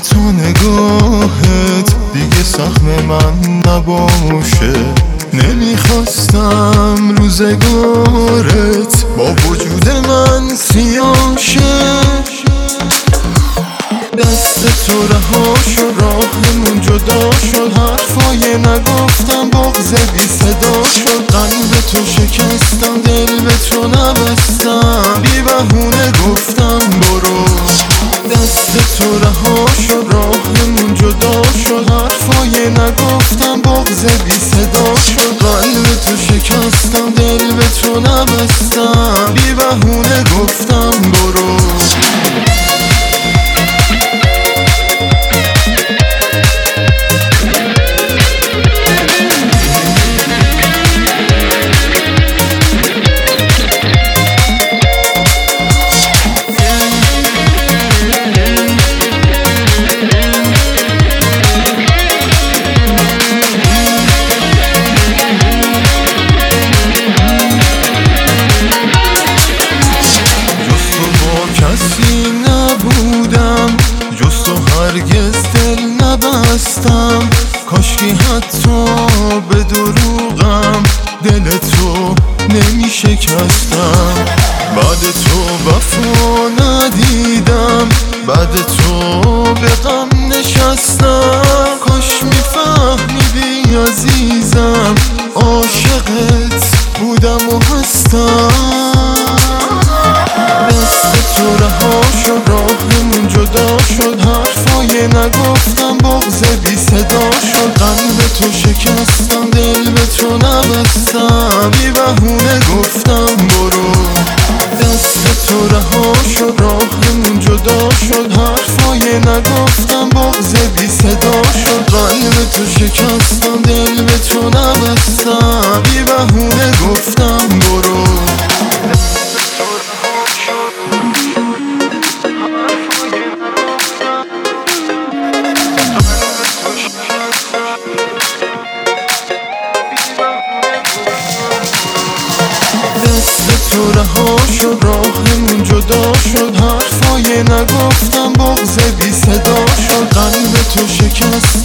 تا نگاهت دیگه سهم من نباشه. نمیخواستم روزگارت با وجود من سیاه شه. دست تو رها شد، راهمون جدا شد، حرفای نگفتم، بغض بی صدا شد. قلب تو شکستم، دل به تو نبستم، بی بهونه گفتم برو. دست تو رها شد، راهمون جدا شد، حرفای نگفتم، بغض بی صدا شد. قلب تو شکستم، دل به تو نبستم، بی بهونه گفتم برو. کسی نبودم جز تو، هرگز دل نبستم. کاشکی حتی به دروغم دل تو نمی شکستم. بعد تو وفا ندیدم، بعد تو به غم نشستم. کاش میفهمیدی عزیزم، عاشقت بودم و هستم. دست تو رها شد، راهمون جدا شد، حرفای نگفتم، بغض بی صدا شد. قلب تو شکستم، دل به تو نبستم، بی بهونه گفتم برو. دست تو رها شد، راهمون جدا شد، حرفای نگفتم، بغض بی صدا شد. قلب تو شکستم، دل به تو نبستم، بی بهونه گفتم برو. دست تو رها شد، راهمون جدا شد، حرفای نگفتم، بغض بی صدا شد. قلب تو شکست